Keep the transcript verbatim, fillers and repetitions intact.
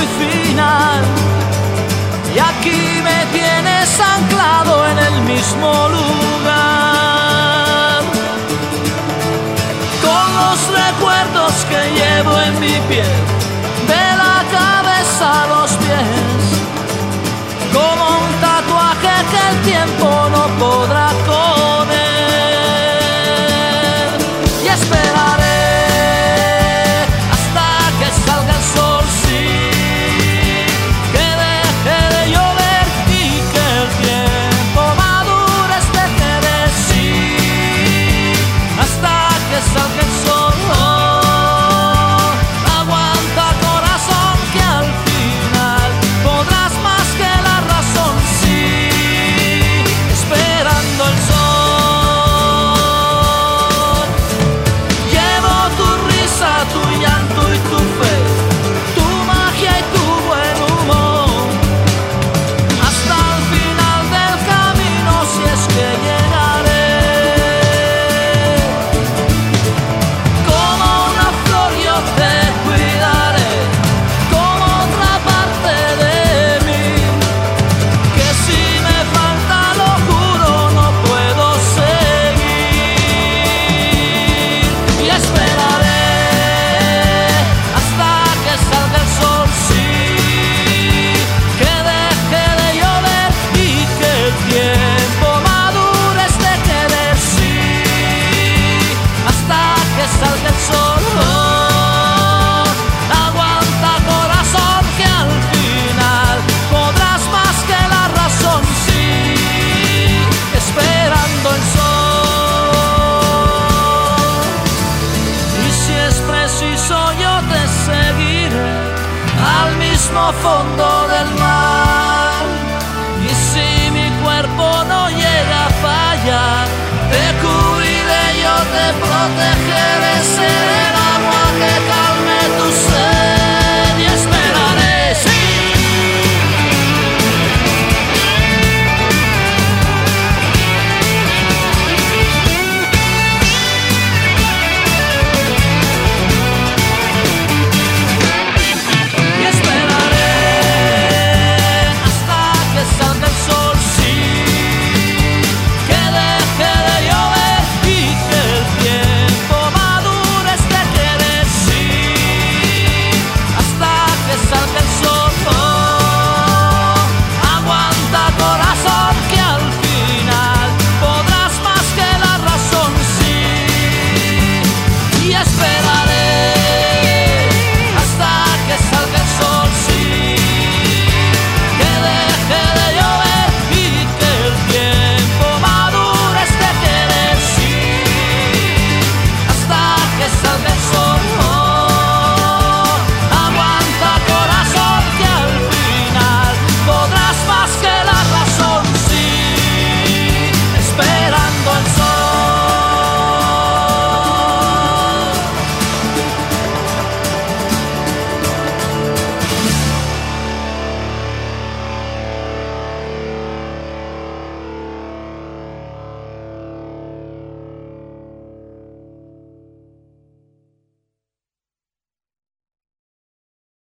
y final. Y aquí me tienes anclado en el mismo lugar, con los recuerdos que llevo en mi piel, de la cabeza a los pies, como un tatuaje que el tiempo no podrá poner. Y esperaré hasta que salga el sol, sí, que deje de llover y que el tiempo madure este querer, sí, hasta que salga el sol. Aguanta, corazón, que al final podrás más que la razón, sí, esperando el sol. Llevo tu risa, tu llanto y tu fe, tu magia y tu buen humor, hasta el final del camino, si es que llegaré. Como una flor yo te cuidaré, como otra parte de mí, que si me falta, lo juro, no puedo seguir. Y esperaré hasta que salga el sol, sí, que deje de llover y que el tiempo madure este querer, sí, hasta que salga el sol. Aguanta, corazón, que al final podrás más que la razón, sí, esperando el sol. Y si es preciso, yo te seguiré al mismo fondo del mar. Y si mi cuerpo no llega a fallar, te cubriré, yo te protegeré, seré